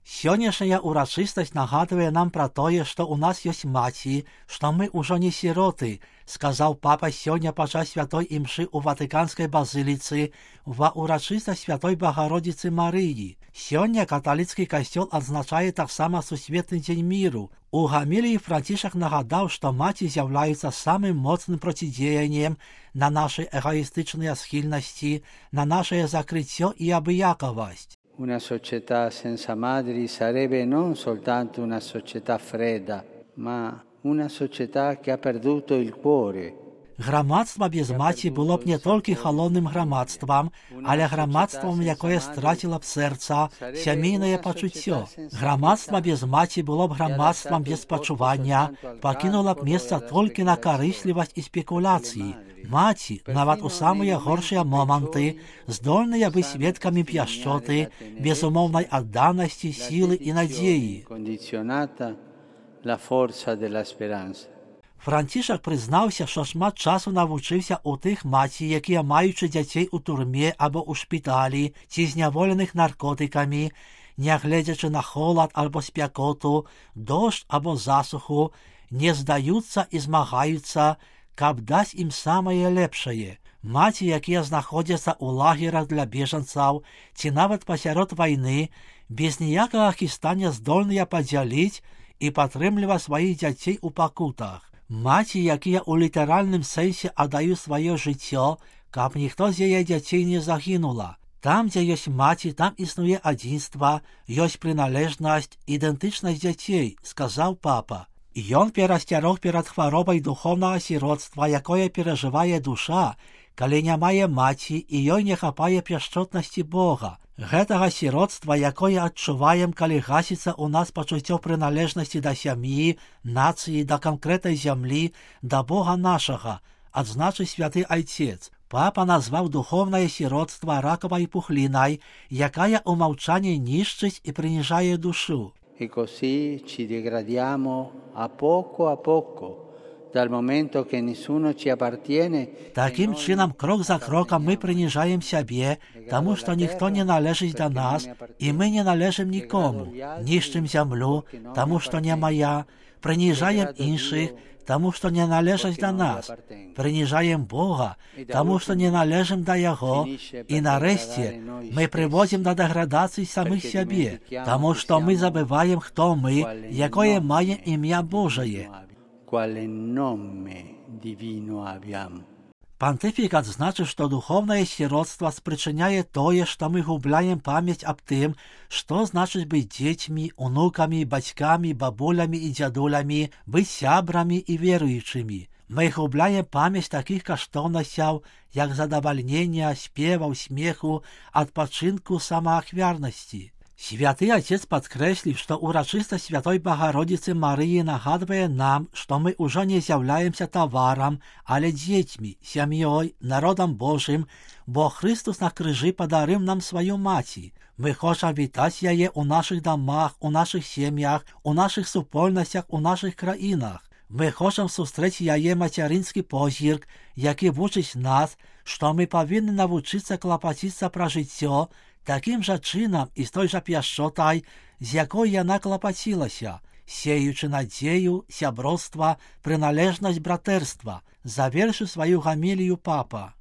Сённяшняя урачыстасць нагадвае нам пра тое, што ў нас ёсць маці, што мы ўжо не сіроты, сказаў папа сёння падчас святой імшы ў Ватыканскай базыліцы ва урачыстасць святой Багародзіцы Марыі. Сёння каталіцкі касцёл адзначае таксама Сусветны дзень міру. У гаміліі Францішак нагадаў, што маці з'яўляюцца самым моцным процідзеяннем на нашы эгоістычныя схільнасці, на нашае закрыццё і абыякавасць. Una società senza madri sarebbe non soltanto una società fredda, ma una società che ha perduto il cuore. Грамадства без маці было б не толькі халодным грамадствам, але грамадствам, якое страціла б сэрца, сямейнае пачуццё. Грамадства без маці было б грамадствам без пачування, пакінула б месца толькі на карыслівасць і спекуляцыі. Маці, нават у самыя горшыя моманты, здольныя быць сведкамі пяшчоты, безумоўнай адданасці, сілы і надзеі. Францішак прызнаўся, што шмат часу навучыўся ў тых маці, якія маючы дзяцей у турме або ў шпіталі ці зняволеных наркотыкамі, нягледзячы на холад або спякоту, дождж або засуху, не здаюцца і змагаюцца, каб даць ім самае лепшае. Маці, якія знаходзяцца ў лагерах для бежанцаў ці нават пасярод вайны, без ніякага хістання здольныя падзяліць і падтрымліваць сваіх дзяцей у пакутах. Маці, якія ў літаральным сэнсе аддаюць сваё жыццё, каб ніхто з яе дзяцей не загінула. Там, дзе ёсць маці, там існуе адзінства, ёсць прыналежнасць, ідэнтычнасць дзяцей, сказаў папа. Ён перасцярог перад хваробай духоўнага сіроцтва, якое перажывае душа, калі не мае маці і ёй не хапае пяшчотнасці Бога. Гэтага сіроцтва, якое адчуваем, калі гасіцца ў нас пачуццё прыналежнасці да сям'і, нацыі, да канкрэтнай зямлі, да Бога нашага, адзначыў святы айцец. Папа назваў духоўнае сіроцтва ракавай пухлінай, якая ў маўчанні нішчыць і прыніжае душу. E così ci degradiamo a poco. Dal momento che nessuno ci appartiene. Такім чынам, крок за крокам мы прыніжаем сябе, таму што ніхто не належыць да нас, і мы не належым нікому. Нішчым зямлю, таму што не мая, прыніжаем іншых, таму што не належаць да нас, прыніжаем Бога, таму што не належым да Яго, і нарэшце мы прыводзім да дэградацыі самых сябе, таму што мы забываем, хто мы, якое маем імя Божае. Пантыфік адзначыў, што духоўнае сіроцтва спрычыняе тое, што мы губляем памяць аб тым, што значыць быць дзецьмі, унукамі, бацькамі, бабулямі і дзядулямі, быць сябрамі і веруючымі. Мы губляем памяць такіх каштоўнасцяў, як задавальнення, спеваў, смеху, адпачынку, самаахвярнасці. Святы Отец падкрэсліў, што урачыстасць святой Багародзіцы Марыі нагадвае нам, што мы ўжо не з'яўляемся таварам, але дзецьмі, сям'ёй, народам Божым, бо Христус на крыжы падарыў нам сваю маці. Мы хочам вітаць яе ў нашых дамах, у нашых сем'ях, у нашых супольнасцях, у нашых краінах. Мы хочам сустрэць яе мацярынскі позірк, які вучыць нас, што мы павінны навучыцца клапаціцца пра жыццё, такім жа чынам і з той жа пяшчотай, з якой яна клапацілася, сеючы надзею, сяброўства, прыналежнасць братэрства, завершыў сваю гамілію папа.